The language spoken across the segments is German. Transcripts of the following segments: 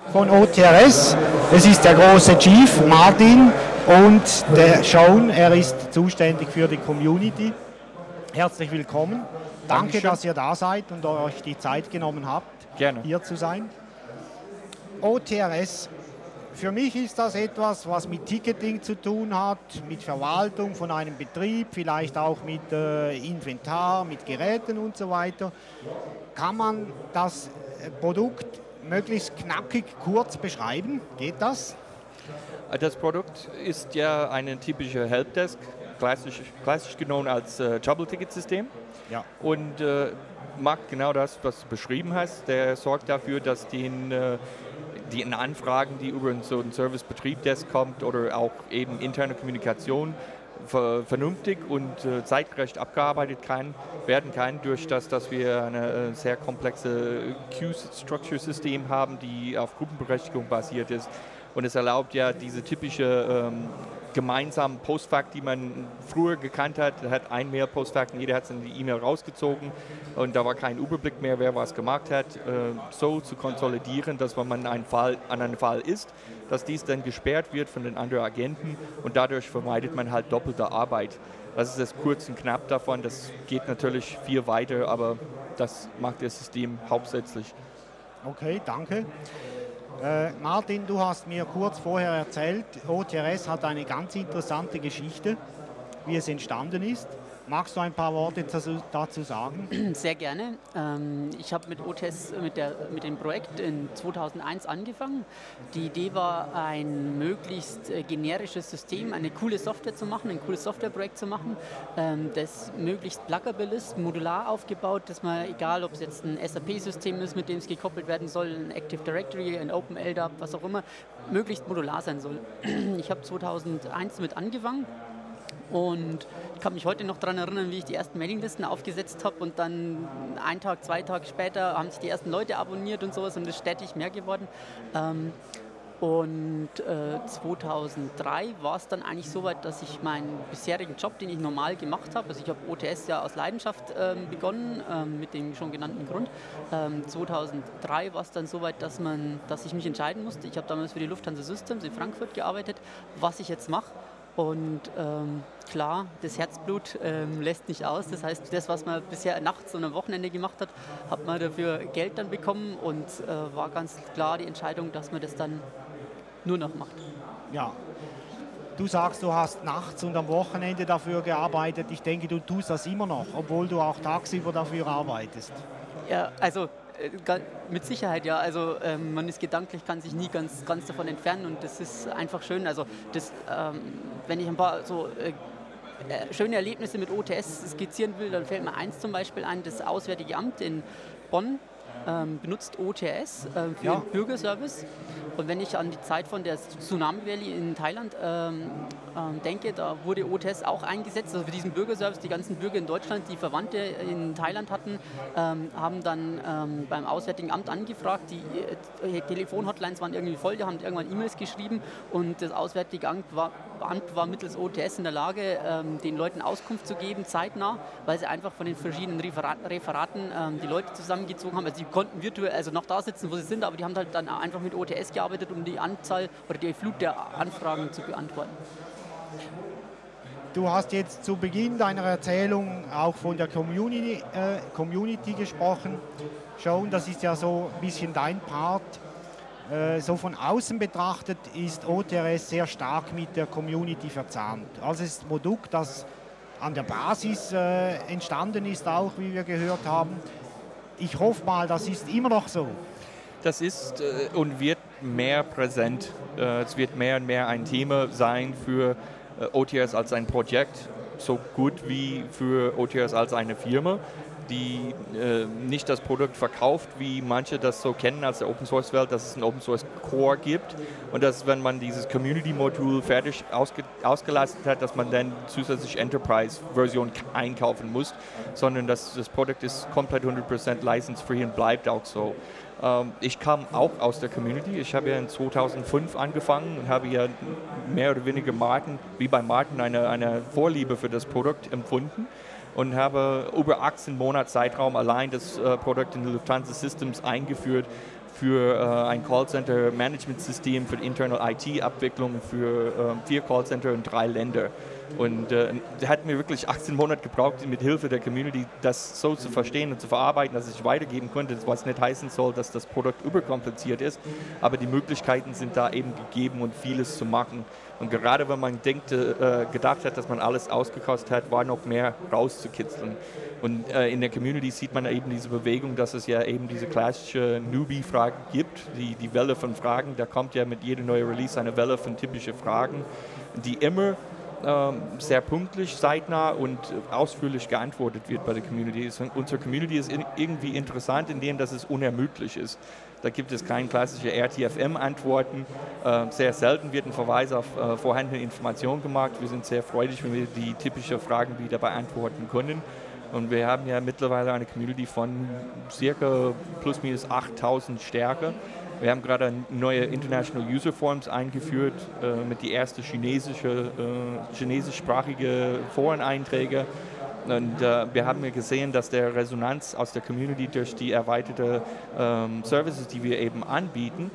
von OTRS. Es ist der große Chief, Martin, und der Sean, er ist zuständig für die Community. Herzlich willkommen. Danke, dass ihr da seid und euch die Zeit genommen habt, Gerne. Hier zu sein. OTRS, für mich ist das etwas, was mit Ticketing zu tun hat, mit Verwaltung von einem Betrieb, vielleicht auch mit Inventar, mit Geräten und so weiter. Kann man das Produkt möglichst knackig kurz beschreiben? Geht das? Das Produkt ist ja eine typische Helpdesk, klassisch genommen als Trouble-Ticket-System. Ja. Und macht genau das, was du beschrieben hast. Der sorgt dafür, dass die Anfragen, die über so einen Service-Betrieb-Desk kommt oder auch eben interne Kommunikation vernünftig und zeitgerecht abgearbeitet werden kann, durch das, dass wir eine sehr komplexe Queue-Structure-System haben, die auf Gruppenberechtigung basiert ist. Und es erlaubt ja diese typische gemeinsamen Postfach, die man früher gekannt hat. Da hat ein Mail-Postfach und jeder hat es in die E-Mail rausgezogen und da war kein Überblick mehr, wer was gemacht hat. So zu konsolidieren, dass wenn man an einem Fall ist, dass dies dann gesperrt wird von den anderen Agenten und dadurch vermeidet man halt doppelte Arbeit. Das ist das kurz und knapp davon. Das geht natürlich viel weiter, aber das macht das System hauptsächlich. Okay, danke. Martin, du hast mir kurz vorher erzählt, OTRS hat eine ganz interessante Geschichte, wie es entstanden ist. Magst du ein paar Worte dazu sagen? Sehr gerne. Ich habe mit OTS, mit dem Projekt in 2001 angefangen. Die Idee war, ein möglichst generisches System, eine coole Software zu machen, ein cooles Softwareprojekt zu machen, das möglichst pluggable ist, modular aufgebaut, dass man, egal ob es jetzt ein SAP-System ist, mit dem es gekoppelt werden soll, ein Active Directory, ein OpenLDAP, was auch immer, möglichst modular sein soll. Ich habe 2001 damit angefangen. Und ich kann mich heute noch daran erinnern, wie ich die ersten Mailinglisten aufgesetzt habe und dann einen Tag, 2 Tage später haben sich die ersten Leute abonniert und sowas und es ist stetig mehr geworden. Und 2003 war es dann eigentlich so weit, dass ich meinen bisherigen Job, den ich normal gemacht habe, also ich habe OTS ja aus Leidenschaft begonnen, mit dem schon genannten Grund. 2003 war es dann so weit, dass ich mich entscheiden musste. Ich habe damals für die Lufthansa Systems in Frankfurt gearbeitet, was ich jetzt mache. Und klar, das Herzblut lässt nicht aus. Das heißt, das, was man bisher nachts und am Wochenende gemacht hat man dafür Geld dann bekommen und war ganz klar die Entscheidung, dass man das dann nur noch macht. Ja, du sagst, du hast nachts und am Wochenende dafür gearbeitet. Ich denke, du tust das immer noch, obwohl du auch tagsüber dafür arbeitest. Ja, also mit Sicherheit, ja. Also man ist gedanklich, kann sich nie ganz davon entfernen und das ist einfach schön. Also wenn ich ein paar so schöne Erlebnisse mit OTS skizzieren will, dann fällt mir eins zum Beispiel ein, das Auswärtige Amt in Bonn benutzt OTS für den Bürgerservice. Und wenn ich an die Zeit von der Tsunami Valley in Thailand denke, da wurde OTS auch eingesetzt, also für diesen Bürgerservice. Die ganzen Bürger in Deutschland, die Verwandte in Thailand hatten, haben dann beim Auswärtigen Amt angefragt. Die Telefonhotlines waren irgendwie voll, die haben irgendwann E-Mails geschrieben und das Auswärtige Amt war mittels OTS in der Lage, den Leuten Auskunft zu geben, zeitnah, weil sie einfach von den verschiedenen Referaten die Leute zusammengezogen haben. Also die konnten virtuell noch da sitzen, wo sie sind, aber die haben halt dann einfach mit OTS gearbeitet, um die Anzahl oder die Flut der Anfragen zu beantworten. Du hast jetzt zu Beginn deiner Erzählung auch von der Community gesprochen. Schon, das ist ja so ein bisschen dein Part. So von außen betrachtet ist OTRS sehr stark mit der Community verzahnt. Also es ist ein Produkt, das an der Basis entstanden ist, auch wie wir gehört haben. Ich hoffe mal, das ist immer noch so. Das ist und wird mehr präsent. Es wird mehr und mehr ein Thema sein für OTRS als ein Projekt, so gut wie für OTRS als eine Firma, die nicht das Produkt verkauft, wie manche das so kennen aus der Open-Source-Welt, dass es einen Open-Source-Core gibt und dass, wenn man dieses Community-Modul fertig ausgelastet hat, dass man dann zusätzlich Enterprise-Version einkaufen muss, sondern dass das Produkt ist komplett 100% license-free und bleibt auch so. Ich kam auch aus der Community. Ich habe ja in 2005 angefangen und habe ja mehr oder weniger wie bei Martin eine Vorliebe für das Produkt empfunden und habe über 18 Monate Zeitraum allein das Produkt in die Lufthansa Systems eingeführt, für ein Callcenter-Management-System für die Internal IT-Abwicklung für 4 Callcenter in 3 Länder. Und da hatten wir wirklich 18 Monate gebraucht, mit Hilfe der Community das so zu verstehen und zu verarbeiten, dass ich weitergeben konnte, was nicht heißen soll, dass das Produkt überkompliziert ist, aber die Möglichkeiten sind da eben gegeben und vieles zu machen. Und gerade wenn man gedacht hat, dass man alles ausgekostet hat, war noch mehr rauszukitzeln. Und in der Community sieht man eben diese Bewegung, dass es ja eben diese klassische Newbie-Frage gibt, die Welle von Fragen. Da kommt ja mit jedem neuen Release eine Welle von typischen Fragen, die immer sehr pünktlich, zeitnah und ausführlich geantwortet wird bei der Community. Unsere Community ist irgendwie interessant, indem dass es unermüdlich ist. Da gibt es keine klassische RTFM-Antworten. Sehr selten wird ein Verweis auf vorhandene Informationen gemacht. Wir sind sehr freudig, wenn wir die typischen Fragen wieder beantworten können. Und wir haben ja mittlerweile eine Community von circa plus minus 8000 Stärke. Wir haben gerade neue International User Forms eingeführt mit die erste chinesischsprachige Foreneinträge. Und wir haben ja gesehen, dass der Resonanz aus der Community durch die erweiterte Services, die wir eben anbieten,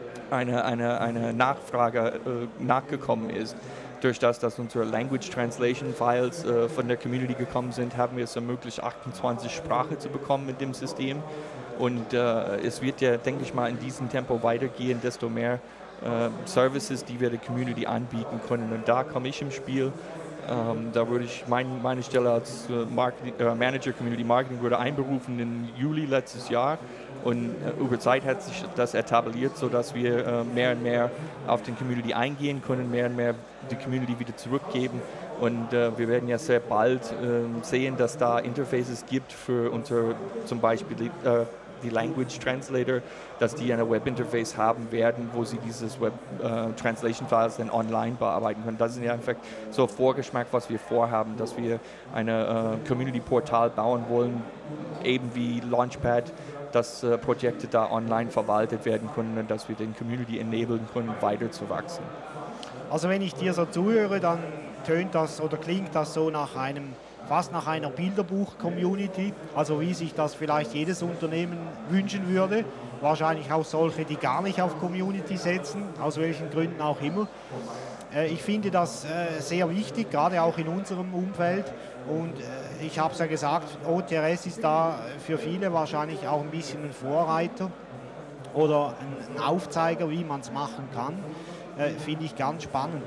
eine Nachfrage nachgekommen ist. Durch das, dass unsere Language Translation Files von der Community gekommen sind, haben wir es ermöglicht, 28 Sprachen zu bekommen mit dem System. Und es wird ja, denke ich mal, in diesem Tempo weitergehen, desto mehr Services, die wir der Community anbieten können. Und da komme ich im Spiel. Da würde ich meine Stelle als Manager Community Marketing wurde einberufen im Juli letztes Jahr. Und über Zeit hat sich das etabliert, sodass wir mehr und mehr auf den Community eingehen können, mehr und mehr die Community wieder zurückgeben. Und wir werden ja sehr bald sehen, dass da Interfaces gibt für unsere, zum Beispiel die Language Translator, dass die eine Webinterface haben werden, wo sie dieses Web Translation Files dann online bearbeiten können. Das ist ja einfach so ein Vorgeschmack, was wir vorhaben, dass wir eine Community Portal bauen wollen, eben wie Launchpad, dass Projekte da online verwaltet werden können und dass wir den Community enablen können, weiter zu wachsen. Also wenn ich dir so zuhöre, dann tönt das oder klingt das so fast nach einer Bilderbuch-Community, also wie sich das vielleicht jedes Unternehmen wünschen würde. Wahrscheinlich auch solche, die gar nicht auf Community setzen, aus welchen Gründen auch immer. Ich finde das sehr wichtig, gerade auch in unserem Umfeld. Und ich habe es ja gesagt, OTRS ist da für viele wahrscheinlich auch ein bisschen ein Vorreiter oder ein Aufzeiger, wie man es machen kann. Finde ich ganz spannend.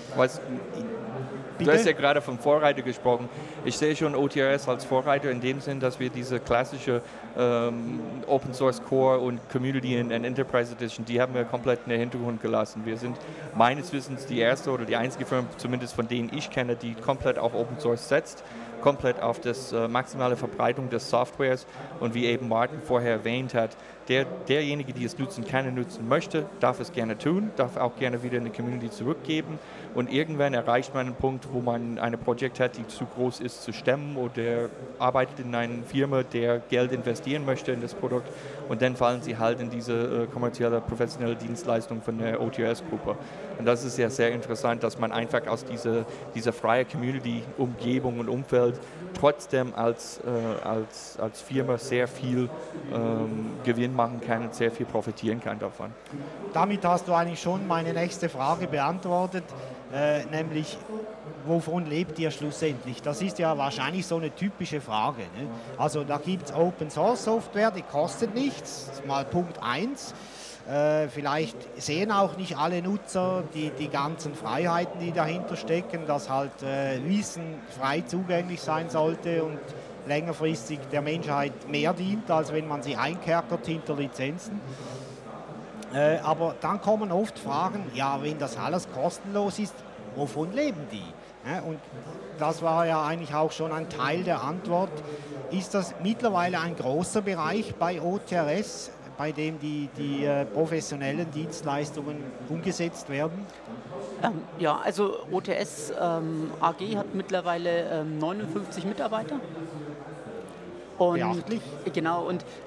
Du hast ja gerade vom Vorreiter gesprochen. Ich sehe schon OTRS als Vorreiter in dem Sinn, dass wir diese klassische Open Source Core und Community and Enterprise Edition, die haben wir komplett in den Hintergrund gelassen. Wir sind meines Wissens die erste oder die einzige Firma, zumindest von denen ich kenne, die komplett auf Open Source setzt, komplett auf das maximale Verbreitung des Softwares und wie eben Martin vorher erwähnt hat, derjenige, die es nutzen kann und nutzen möchte, darf es gerne tun, darf auch gerne wieder in die Community zurückgeben und irgendwann erreicht man einen Punkt, wo man ein Projekt hat, die zu groß ist zu stemmen oder arbeitet in einer Firma, der Geld investieren möchte in das Produkt und dann fallen sie halt in diese kommerzielle, professionelle Dienstleistung von der OTRS-Gruppe. Und das ist ja sehr interessant, dass man einfach aus dieser freien Community-Umgebung und Umfeld trotzdem als Firma sehr viel Gewinn machen kann und sehr viel profitieren kann davon. Damit hast du eigentlich schon meine nächste Frage beantwortet, nämlich wovon lebt ihr schlussendlich? Das ist ja wahrscheinlich so eine typische Frage. Ne? Also da gibt es Open Source Software, die kostet nichts, das ist mal Punkt 1. Vielleicht sehen auch nicht alle Nutzer die ganzen Freiheiten, die dahinter stecken, dass halt Wissen frei zugänglich sein sollte und längerfristig der Menschheit mehr dient, als wenn man sie einkerkert hinter Lizenzen. Aber dann kommen oft Fragen, ja, wenn das alles kostenlos ist, wovon leben die? Und das war ja eigentlich auch schon ein Teil der Antwort. Ist das mittlerweile ein großer Bereich bei OTRS, bei dem die professionellen Dienstleistungen umgesetzt werden? Ja, also OTS AG hat mittlerweile 59 Mitarbeiter. Und, beachtlich. Genau, und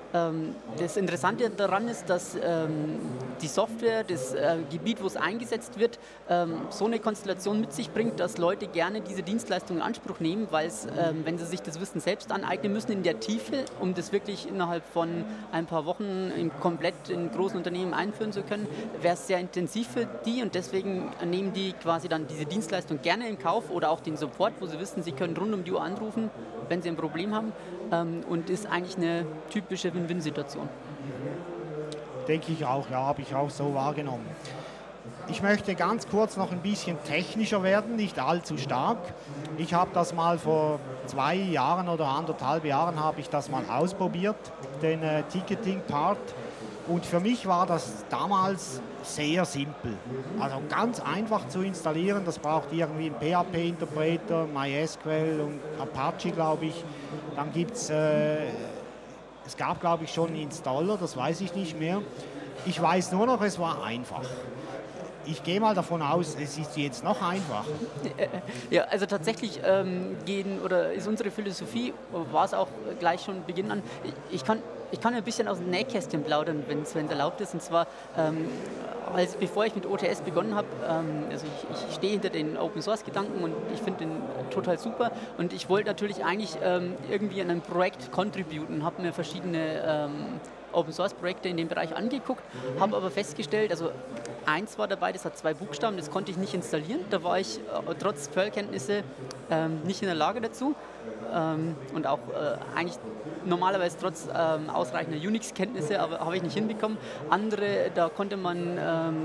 Das Interessante daran ist, dass die Software, das Gebiet, wo es eingesetzt wird, so eine Konstellation mit sich bringt, dass Leute gerne diese Dienstleistung in Anspruch nehmen, weil es, wenn sie sich das Wissen selbst aneignen müssen in der Tiefe, um das wirklich innerhalb von ein paar Wochen komplett in großen Unternehmen einführen zu können, wäre es sehr intensiv für die und deswegen nehmen die quasi dann diese Dienstleistung gerne in Kauf oder auch den Support, wo sie wissen, sie können rund um die Uhr anrufen, wenn sie ein Problem haben und ist eigentlich eine typische Win-Win-Situation. Denke ich auch, ja, habe ich auch so wahrgenommen. Ich möchte ganz kurz noch ein bisschen technischer werden, nicht allzu stark. Ich habe das mal vor 2 Jahren oder 1,5 Jahren habe ich das mal ausprobiert, den Ticketing-Part. Und für mich war das damals sehr simpel. Also ganz einfach zu installieren. Das braucht irgendwie einen PHP-Interpreter, MySQL und Apache, glaube ich. Dann gibt es, es gab glaube ich schon einen Installer, das weiß ich nicht mehr. Ich weiß nur noch, es war einfach. Ich gehe mal davon aus, es ist jetzt noch einfacher. Ja, also tatsächlich ist unsere Philosophie, war es auch gleich schon Beginn an, ich kann ein bisschen aus dem Nähkästchen plaudern, wenn es erlaubt ist. Und zwar, bevor ich mit OTS begonnen habe, also ich stehe hinter den Open-Source-Gedanken und ich finde den total super. Und ich wollte natürlich eigentlich irgendwie an einem Projekt contributen, habe mir verschiedene Open-Source-Projekte in dem Bereich angeguckt, habe aber festgestellt, also eins war dabei, das hat 2 Buchstaben, das konnte ich nicht installieren, da war ich trotz Perl-Kenntnisse nicht in der Lage dazu und auch eigentlich normalerweise trotz ausreichender Unix-Kenntnisse, aber habe ich nicht hinbekommen. Andere, da konnte man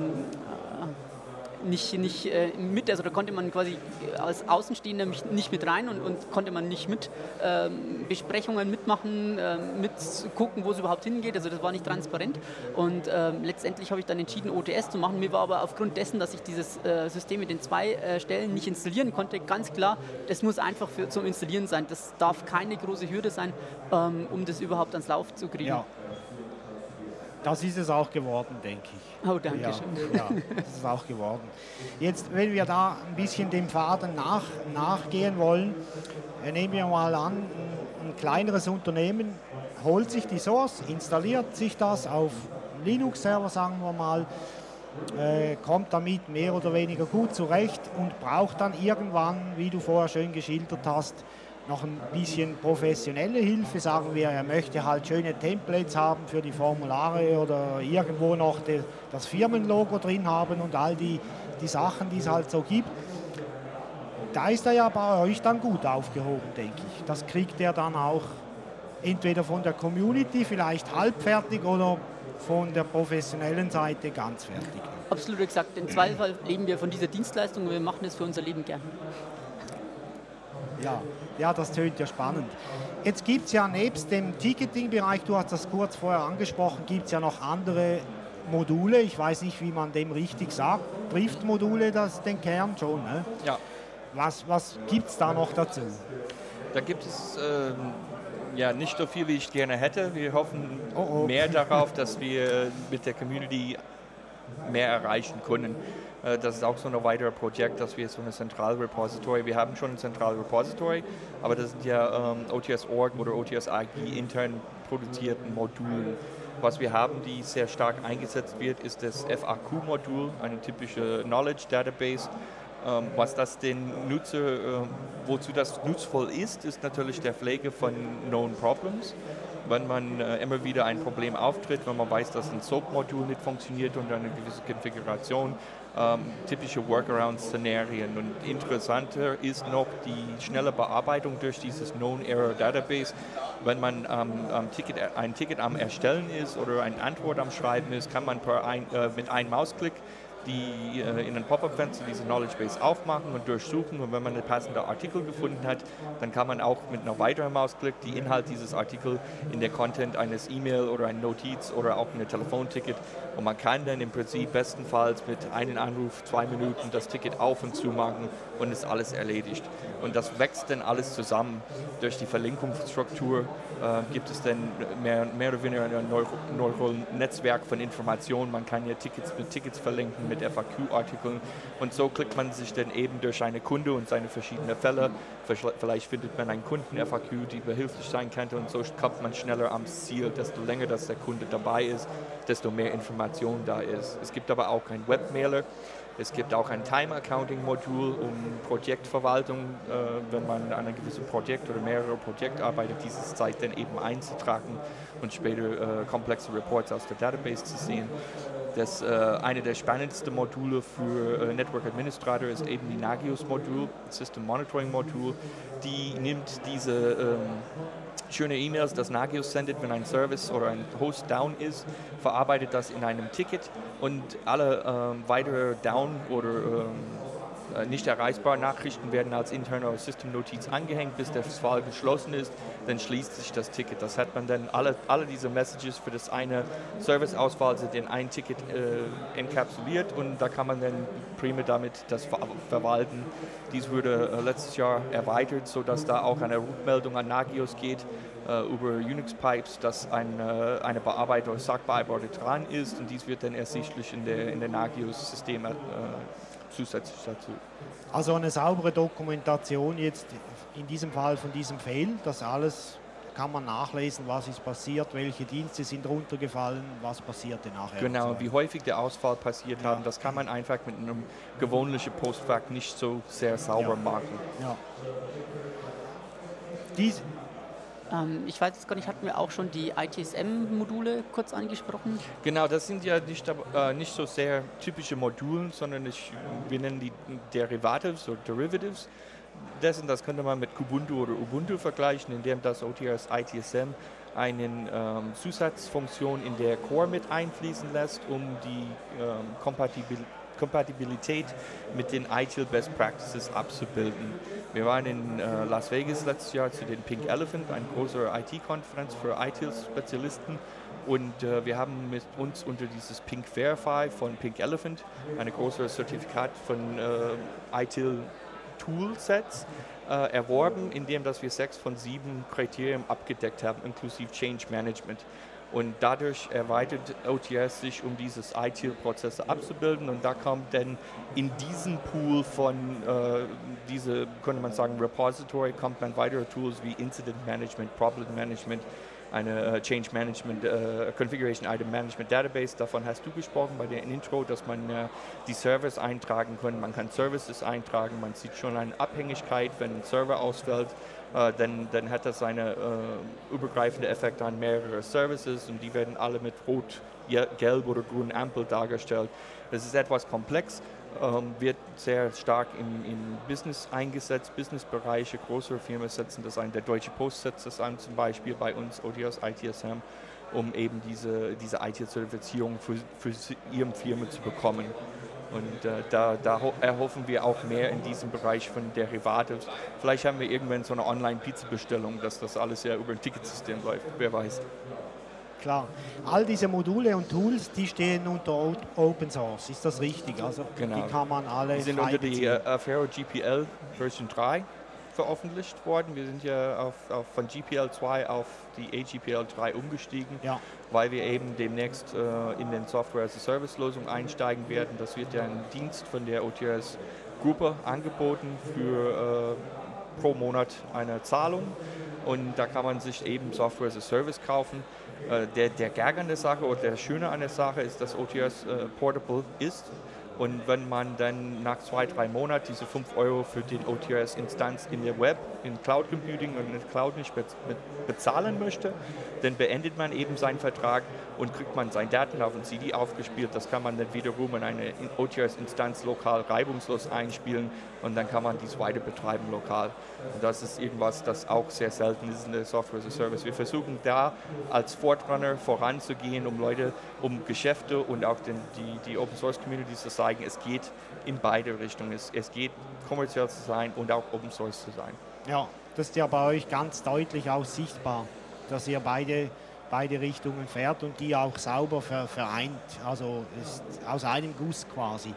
nicht mit, also da konnte man quasi als Außenstehender nicht mit rein und konnte man nicht mit Besprechungen mitmachen, mit gucken, wo es überhaupt hingeht, also das war nicht transparent und letztendlich habe ich dann entschieden, OTS zu machen. Mir war aber aufgrund dessen, dass ich dieses System mit den 2 Stellen nicht installieren konnte, ganz klar, das muss einfach zum Installieren sein, das darf keine große Hürde sein, um das überhaupt ans Laufen zu kriegen. Ja. Das ist es auch geworden, denke ich. Oh, danke schön. Ja, das ist es auch geworden. Jetzt, wenn wir da ein bisschen dem Faden nachgehen wollen, nehmen wir mal an, ein kleineres Unternehmen holt sich die Source, installiert sich das auf Linux-Server, sagen wir mal, kommt damit mehr oder weniger gut zurecht und braucht dann irgendwann, wie du vorher schön geschildert hast, noch ein bisschen professionelle Hilfe, sagen wir, er möchte halt schöne Templates haben für die Formulare oder irgendwo noch das Firmenlogo drin haben und all die Sachen, die es halt so gibt. Da ist er ja bei euch dann gut aufgehoben, denke ich. Das kriegt er dann auch entweder von der Community vielleicht halbfertig oder von der professionellen Seite ganz fertig. Absolut exakt. Im Zweifel leben wir von dieser Dienstleistung und wir machen es für unser Leben gern. Ja, das tönt ja spannend. Jetzt gibt es ja nebst dem Ticketing-Bereich, du hast das kurz vorher angesprochen, gibt es ja noch andere Module. Ich weiß nicht, wie man dem richtig sagt. Drift-Module, das ist den Kern schon. Ne? Ja. Was gibt es da noch dazu? Da gibt es nicht so viel, wie ich gerne hätte. Wir hoffen mehr darauf, dass wir mit der Community mehr erreichen können. Das ist auch so ein weiteres Projekt, dass wir so eine Zentralrepository, wir haben schon ein Zentralrepository, aber das sind ja OTS.org oder OTS.ag intern produzierten Modulen. Was wir haben, die sehr stark eingesetzt wird, ist das FAQ-Modul, eine typische Knowledge Database. Was das den Nutzer, wozu das nutzvoll ist, ist natürlich der Pflege von Known Problems. Wenn man immer wieder ein Problem auftritt, wenn man weiß, dass ein SOAP-Modul nicht funktioniert und eine gewisse Konfiguration, typische Workaround-Szenarien. Und interessanter ist noch die schnelle Bearbeitung durch dieses Known Error Database. Wenn man ein Ticket am Erstellen ist oder eine Antwort am Schreiben ist, kann man mit einem Mausklick die in ein Pop-up-Fenster diese Knowledge Base aufmachen und durchsuchen, und wenn man einen passenden Artikel gefunden hat, dann kann man auch mit einem weiteren Mausklick die Inhalt dieses Artikels in der Content eines E-Mail oder einer Notiz oder auch ein Telefonticket, und man kann dann im Prinzip bestenfalls mit einem Anruf 2 Minuten das Ticket auf und zu machen und ist alles erledigt. Und das wächst dann alles zusammen. Durch die Verlinkungsstruktur gibt es dann mehr oder weniger ein neuronales Netzwerk von Informationen. Man kann ja Tickets mit Tickets verlinken, mit FAQ-Artikeln. Und so klickt man sich dann eben durch eine Kunde und seine verschiedenen Fälle. Vielleicht findet man einen Kunden-FAQ, die behilflich sein könnte, und so kommt man schneller am Ziel. Desto länger dass der Kunde dabei ist, desto mehr Information da ist. Es gibt aber auch einen Webmailer. Es gibt auch ein Time-Accounting-Modul, um Projektverwaltung, wenn man an einem gewissen Projekt oder mehrere Projekte arbeitet, diese Zeit dann eben einzutragen und später komplexe Reports aus der Database zu sehen. Eine der spannendsten Module für Network Administrator ist eben die Nagios-Modul, System Monitoring-Modul. Die nimmt diese schöne E-Mails, das Nagios sendet, wenn ein Service oder ein Host down ist, verarbeitet das in einem Ticket und alle weitere Down- oder nicht erreichbare Nachrichten werden als interne System-Notiz angehängt, bis der Fall geschlossen ist, dann schließt sich das Ticket. Das hat man dann, alle diese Messages für das eine Service-Auswahl sind in ein Ticket enkapsuliert und da kann man dann prima damit das verwalten. Dies wurde letztes Jahr erweitert, sodass da auch eine Rückmeldung an Nagios geht über Unix-Pipes, dass eine Bearbeiter oder Sachbearbeiter dran ist und dies wird dann ersichtlich in der Nagios-System zusätzlich dazu. Also eine saubere Dokumentation jetzt in diesem Fall von diesem Fail, das alles kann man nachlesen, was ist passiert, welche Dienste sind runtergefallen, was passierte nachher. Genau, wie häufig der Ausfall passiert haben, das kann man einfach mit einem gewöhnlichen Postfach nicht so sehr sauber machen. Ja. Ich weiß jetzt gar nicht, hatten wir auch schon die ITSM-Module kurz angesprochen? Genau, das sind ja nicht so sehr typische Module, sondern wir nennen die Derivatives oder Derivatives. Das könnte man mit Kubuntu oder Ubuntu vergleichen, indem das OTRS ITSM eine Zusatzfunktion in der Core mit einfließen lässt, um die Kompatibilität mit den ITIL Best Practices abzubilden. Wir waren in Las Vegas letztes Jahr zu den Pink Elephant, eine große IT-Konferenz für ITIL-Spezialisten, und wir haben mit uns unter dieses Pink Verify von Pink Elephant, eine große Zertifikat von ITIL Toolsets erworben, indem dass wir 6 von 7 Kriterien abgedeckt haben, inklusive Change Management. Und dadurch erweitert OTRS sich, um dieses ITIL-Prozesse abzubilden. Und da kommt dann in diesen Pool von diese, könnte man sagen, Repository, kommt dann weitere Tools wie Incident Management, Problem Management, eine Change Management, Configuration Item Management Database. Davon hast du gesprochen bei der Intro, dass man die Servers eintragen kann. Man kann Services eintragen. Man sieht schon eine Abhängigkeit, wenn ein Server ausfällt. Dann hat das einen übergreifenden Effekt an mehrere Services und die werden alle mit rot, gelb oder grün Ampel dargestellt. Das ist etwas komplex, wird sehr stark im Business eingesetzt, Businessbereiche, größere Firmen setzen das ein. Der Deutsche Post setzt das ein, zum Beispiel bei uns, OTRS ITSM, um eben diese IT-Zertifizierung für ihre Firma zu bekommen. Und da erhoffen wir auch mehr in diesem Bereich von Derivatives. Vielleicht haben wir irgendwann so eine Online-Pizza-Bestellung, dass das alles ja über ein Ticketsystem läuft, wer weiß. Klar. All diese Module und Tools, die stehen unter Open Source, ist das richtig? Also genau. Die kann man alle Die sind unter die Affero GPL Version 3 veröffentlicht worden. Wir sind ja von GPL 2 auf die AGPL 3 umgestiegen, weil wir eben demnächst in den Software-as-a-Service-Lösung einsteigen werden. Das wird ja ein Dienst von der OTRS-Gruppe angeboten für pro Monat eine Zahlung, und da kann man sich eben Software-as-a-Service kaufen. Der Gag an der Sache oder der Schöne an der Sache ist, dass OTRS portable ist. Und wenn man dann nach 2-3 Monaten diese 5 € für den OTRS-Instanz in der Web, in Cloud Computing und in der Cloud nicht bezahlen möchte, dann beendet man eben seinen Vertrag und kriegt man seine Daten auf ein CD aufgespielt. Das kann man dann wiederum in eine OTRS-Instanz lokal reibungslos einspielen und dann kann man dies weiter betreiben lokal. Und das ist irgendwas, das auch sehr selten ist in der Software as a Service. Wir versuchen da als Fortrunner voranzugehen, um Geschäfte und auch die Open Source Community zu zeigen, es geht in beide Richtungen. Es geht kommerziell zu sein und auch Open Source zu sein. Ja, das ist ja bei euch ganz deutlich auch sichtbar, dass ihr beide Richtungen fährt und die auch sauber vereint, also ist aus einem Guss quasi.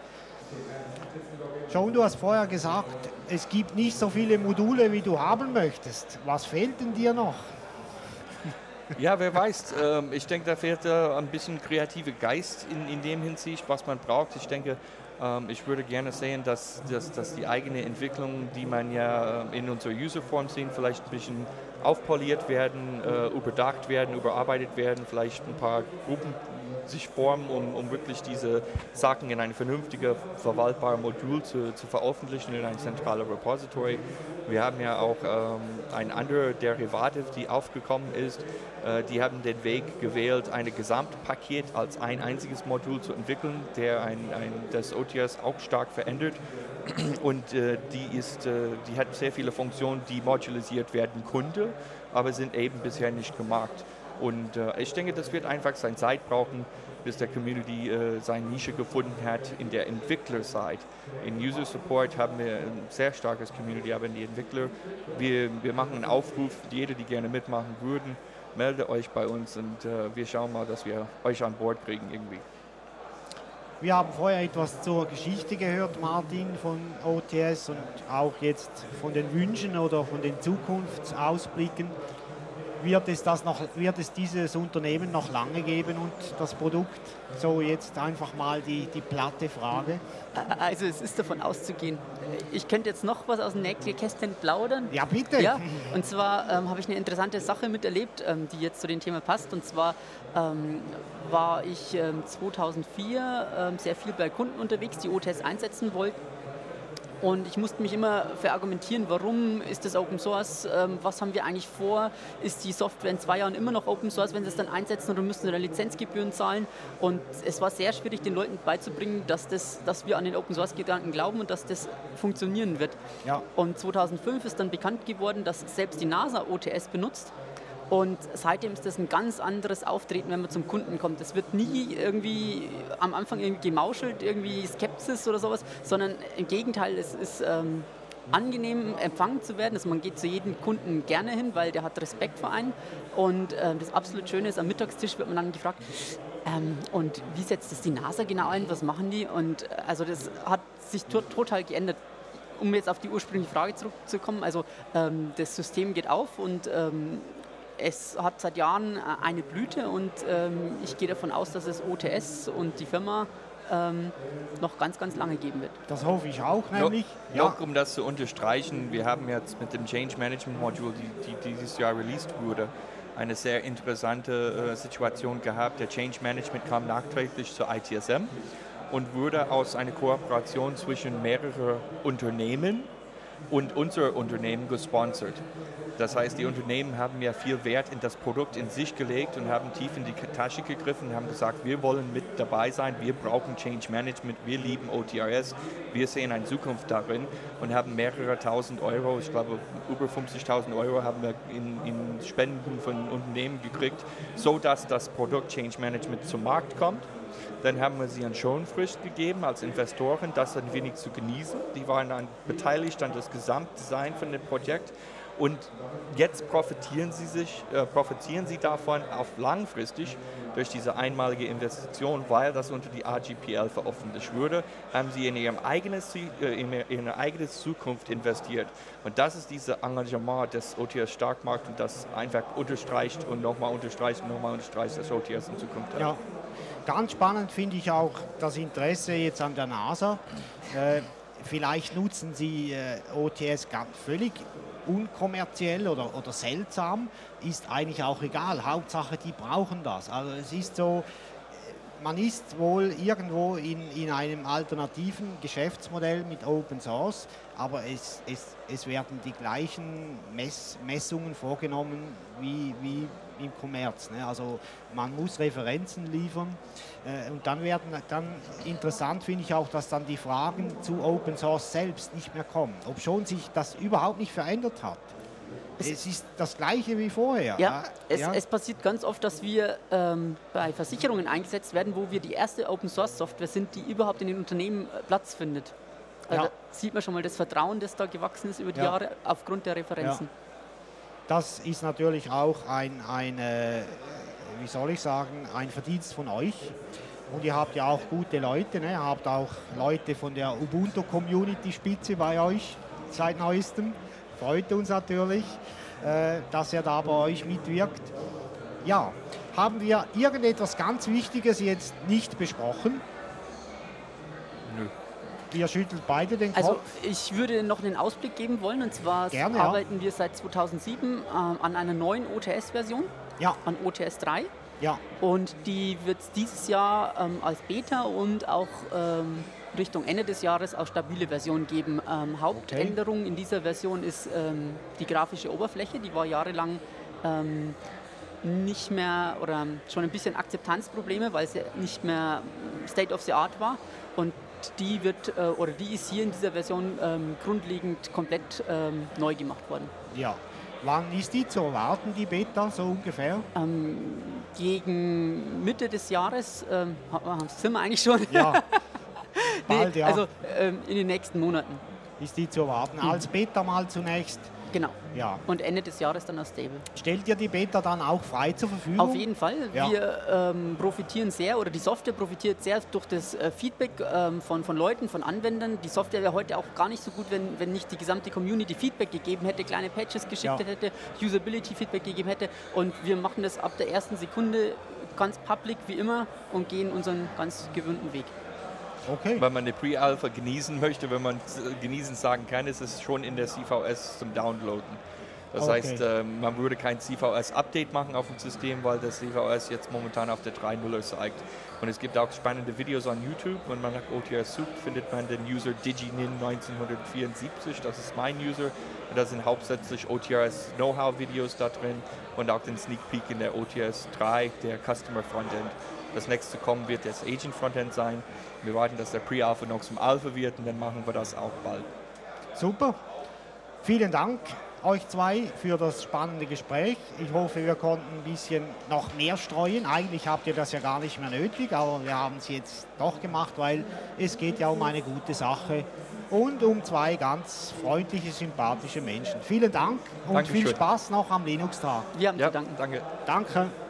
John, du hast vorher gesagt, es gibt nicht so viele Module, wie du haben möchtest. Was fehlt denn dir noch? Ja, wer weiß. Ich denke, da fehlt ein bisschen kreativer Geist in dem Hinsicht, was man braucht. Ich denke, ich würde gerne sehen, dass die eigene Entwicklung, die man ja in unserer Userform sehen, vielleicht ein bisschen aufpoliert werden, überdacht werden, überarbeitet werden, vielleicht ein paar Gruppen sich formen, um wirklich diese Sachen in ein vernünftiges, verwaltbares Modul zu veröffentlichen in ein zentrales Repository. Wir haben ja auch ein anderes Derivative, die aufgekommen ist. Die haben den Weg gewählt, ein Gesamtpaket als ein einziges Modul zu entwickeln, der das OTS auch stark verändert. Und die hat sehr viele Funktionen, die modulisiert werden konnte, aber sind eben bisher nicht gemacht. Und ich denke, das wird einfach seine Zeit brauchen, bis der Community seine Nische gefunden hat in der Entwicklerseite. In User Support haben wir ein sehr starkes Community, aber in die Entwickler, wir machen einen Aufruf, jeder, die gerne mitmachen würden, meldet euch bei uns und wir schauen mal, dass wir euch an Bord kriegen irgendwie. Wir haben vorher etwas zur Geschichte gehört, Martin, von OTS und auch jetzt von den Wünschen oder von den Zukunftsausblicken. Wird es dieses Unternehmen noch lange geben und das Produkt? So jetzt einfach mal die platte Frage. Also es ist davon auszugehen. Ich könnte jetzt noch was aus dem Nähkästchen plaudern. Ja, bitte. Ja, und zwar habe ich eine interessante Sache miterlebt, die jetzt zu dem Thema passt. Und zwar war ich 2004 sehr viel bei Kunden unterwegs, die OTS einsetzen wollten. Und ich musste mich immer verargumentieren, warum ist das Open Source, was haben wir eigentlich vor, ist die Software in 2 Jahren immer noch Open Source, wenn sie es dann einsetzen oder müssen sie da Lizenzgebühren zahlen. Und es war sehr schwierig, den Leuten beizubringen, dass wir an den Open Source Gedanken glauben und dass das funktionieren wird. Ja. Und 2005 ist dann bekannt geworden, dass selbst die NASA OTS benutzt. Und seitdem ist das ein ganz anderes Auftreten, wenn man zum Kunden kommt. Es wird nie irgendwie am Anfang irgendwie gemauschelt, irgendwie Skepsis oder sowas, sondern im Gegenteil, es ist angenehm empfangen zu werden. Also man geht zu jedem Kunden gerne hin, weil der hat Respekt vor einem. Und das absolut Schöne ist, am Mittagstisch wird man dann gefragt, und wie setzt das die NASA genau ein, was machen die? Und also das hat sich total geändert. Um jetzt auf die ursprüngliche Frage zurückzukommen, also das System geht auf und es hat seit Jahren eine Blüte und ich gehe davon aus, dass es OTS und die Firma noch ganz, ganz lange geben wird. Das hoffe ich auch, nämlich. Noch um das zu unterstreichen, wir haben jetzt mit dem Change Management Module, die dieses Jahr released wurde, eine sehr interessante Situation gehabt. Der Change Management kam nachträglich zur ITSM und wurde aus einer Kooperation zwischen mehreren Unternehmen und unser Unternehmen gesponsert. Das heißt, die Unternehmen haben ja viel Wert in das Produkt in sich gelegt und haben tief in die Tasche gegriffen und haben gesagt, wir wollen mit dabei sein, wir brauchen Change Management, wir lieben OTRS, wir sehen eine Zukunft darin und haben mehrere tausend Euro, ich glaube über 50.000 Euro haben wir in Spenden von Unternehmen gekriegt, sodass das Produkt Change Management zum Markt kommt. Dann haben wir sie an Schonfrist gegeben als Investoren, das ein wenig zu genießen. Die waren dann beteiligt an das Gesamtdesign von dem Projekt. Und jetzt profitieren sie davon auf langfristig durch diese einmalige Investition, weil das unter die RGPL veröffentlicht wurde, haben sie in ihre eigene Zukunft investiert. Und das ist dieses Engagement, das OTS stark macht und das einfach unterstreicht und nochmal unterstreicht und nochmal unterstreicht, dass OTS in Zukunft hat. Ja. Ganz spannend finde ich auch das Interesse jetzt an der NASA. Vielleicht nutzen Sie OTS völlig unkommerziell oder seltsam, ist eigentlich auch egal. Hauptsache, die brauchen das. Also es ist so, man ist wohl irgendwo in einem alternativen Geschäftsmodell mit Open Source, aber es werden die gleichen Messungen vorgenommen wie im Kommerz. Ne? Also man muss Referenzen liefern und dann interessant finde ich auch, dass dann die Fragen zu Open Source selbst nicht mehr kommen, obschon sich das überhaupt nicht verändert hat. Es ist das Gleiche wie vorher. Ja, es passiert ganz oft, dass wir bei Versicherungen eingesetzt werden, wo wir die erste Open Source Software sind, die überhaupt in den Unternehmen Platz findet. Also da sieht man schon mal das Vertrauen, das da gewachsen ist über die Jahre aufgrund der Referenzen. Ja. Das ist natürlich auch ein Verdienst von euch. Und ihr habt ja auch gute Leute, ne? Ihr habt auch Leute von der Ubuntu-Community-Spitze bei euch seit neuestem. Freut uns natürlich, dass er da bei euch mitwirkt. Ja, haben wir irgendetwas ganz Wichtiges jetzt nicht besprochen? Nö. Ihr schüttelt beide den Kopf. Also ich würde noch einen Ausblick geben wollen, und zwar Gerne, ja. arbeiten wir seit 2007 an einer neuen OTS-Version, Ja, an OTS 3. ja, Und die wird es dieses Jahr als Beta und auch Richtung Ende des Jahres als stabile Version geben. Hauptänderung in dieser Version ist die grafische Oberfläche. Die war jahrelang nicht mehr oder schon ein bisschen Akzeptanzprobleme, weil sie nicht mehr State of the Art war. Und die ist hier in dieser Version grundlegend komplett neu gemacht worden. ja. Wann ist die zu erwarten, die Beta, so ungefähr? Gegen Mitte des Jahres sind wir eigentlich schon. Ja, bald, ja. Also in den nächsten Monaten. Ist die zu erwarten. Als Beta mal zunächst. Genau. Ja. Und Ende des Jahres dann als Stable. Stellt ihr die Beta dann auch frei zur Verfügung? Auf jeden Fall. Ja. Wir profitieren sehr, oder die Software profitiert sehr durch das Feedback von Leuten, von Anwendern. Die Software wäre heute auch gar nicht so gut, wenn nicht die gesamte Community Feedback gegeben hätte, kleine Patches geschickt hätte, Usability-Feedback gegeben hätte. Und wir machen das ab der ersten Sekunde ganz public wie immer und gehen unseren ganz gewöhnten Weg. Okay. Wenn man eine Pre-Alpha genießen möchte, wenn man genießen sagen kann, ist es schon in der CVS zum Downloaden. Das heißt, man würde kein CVS-Update machen auf dem System, weil das CVS jetzt momentan auf der 3.0 zeigt. Und es gibt auch spannende Videos on YouTube. Wenn man nach OTS sucht, findet man den User DigiNin 1974. Das ist mein User. Und da sind hauptsächlich OTS Know-how-Videos da drin und auch den Sneak Peek in der OTS 3, der Customer Frontend. Das nächste kommen wird das Agent Frontend sein. Wir warten, dass der Pre-Alpha noch zum Alpha wird und dann machen wir das auch bald. Super. Vielen Dank euch zwei für das spannende Gespräch. Ich hoffe, wir konnten ein bisschen noch mehr streuen. Eigentlich habt ihr das ja gar nicht mehr nötig, aber wir haben es jetzt doch gemacht, weil es geht ja um eine gute Sache und um zwei ganz freundliche, sympathische Menschen. Vielen Dank und Dankeschön. viel Spaß noch am Linux-Tag. Wir haben Ja, zu danken. danke. Danke.